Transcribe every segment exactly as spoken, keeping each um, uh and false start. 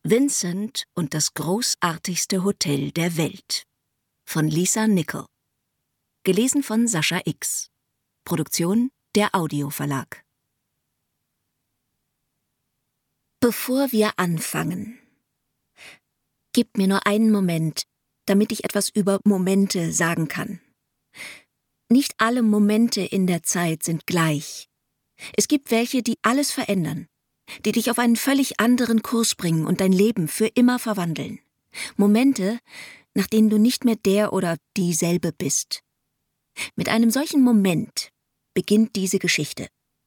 Vincent und das großartigste Hotel der Welt von Lisa Nichol. Gelesen von Sascha X. Produktion der Audio Verlag. Bevor wir anfangen, gib mir nur einen Moment, damit ich etwas über Momente sagen kann. Nicht alle Momente in der Zeit sind gleich. Es gibt welche, die alles verändern, die dich auf einen völlig anderen Kurs bringen und dein Leben für immer verwandeln. Momente, nach denen du nicht mehr der oder dieselbe bist. Mit einem solchen Moment beginnt diese Geschichte.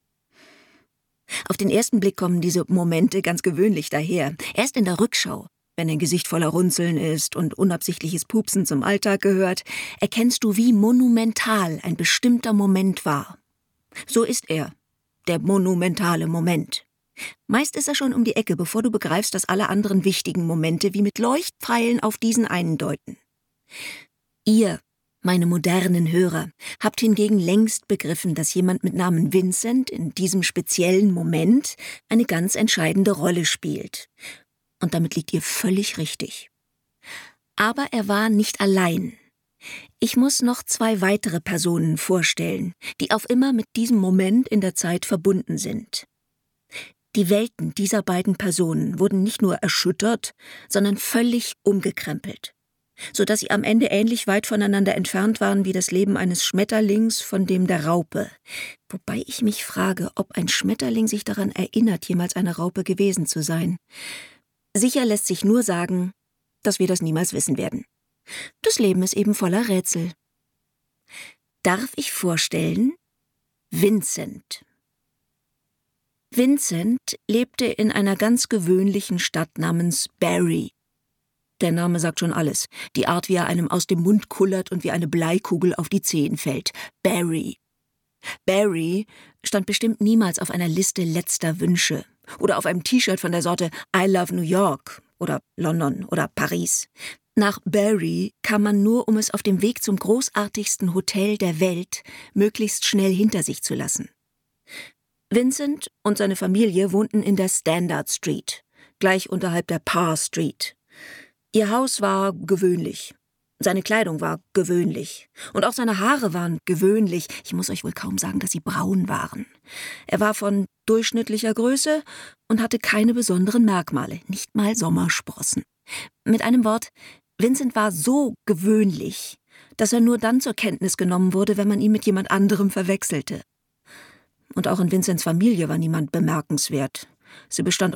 Auf den ersten Blick kommen diese Momente ganz gewöhnlich daher. Erst in der Rückschau, wenn dein Gesicht voller Runzeln ist und unabsichtliches Pupsen zum Alltag gehört, erkennst du, wie monumental ein bestimmter Moment war. So ist er, der monumentale Moment. Meist ist er schon um die Ecke, bevor du begreifst, dass alle anderen wichtigen Momente wie mit Leuchtpfeilen auf diesen einen deuten. Ihr, meine modernen Hörer, habt hingegen längst begriffen, dass jemand mit Namen Vincent in diesem speziellen Moment eine ganz entscheidende Rolle spielt. Und damit liegt ihr völlig richtig. Aber er war nicht allein. Ich muss noch zwei weitere Personen vorstellen, die auf immer mit diesem Moment in der Zeit verbunden sind. Die Welten dieser beiden Personen wurden nicht nur erschüttert, sondern völlig umgekrempelt, sodass sie am Ende ähnlich weit voneinander entfernt waren wie das Leben eines Schmetterlings von dem der Raupe. Wobei ich mich frage, ob ein Schmetterling sich daran erinnert, jemals eine Raupe gewesen zu sein. Sicher lässt sich nur sagen, dass wir das niemals wissen werden. Das Leben ist eben voller Rätsel. Darf ich vorstellen? Vincent. Vincent lebte in einer ganz gewöhnlichen Stadt namens Barry. Der Name sagt schon alles. Die Art, wie er einem aus dem Mund kullert und wie eine Bleikugel auf die Zehen fällt. Barry. Barry stand bestimmt niemals auf einer Liste letzter Wünsche oder auf einem T-Shirt von der Sorte I love New York oder London oder Paris. Nach Barry kam man nur, um es auf dem Weg zum großartigsten Hotel der Welt möglichst schnell hinter sich zu lassen. Vincent und seine Familie wohnten in der Standard Street, gleich unterhalb der Parr Street. Ihr Haus war gewöhnlich. Seine Kleidung war gewöhnlich. Und auch seine Haare waren gewöhnlich. Ich muss euch wohl kaum sagen, dass sie braun waren. Er war von durchschnittlicher Größe und hatte keine besonderen Merkmale, nicht mal Sommersprossen. Mit einem Wort, Vincent war so gewöhnlich, dass er nur dann zur Kenntnis genommen wurde, wenn man ihn mit jemand anderem verwechselte. Und auch in Vincents Familie war niemand bemerkenswert. Sie bestand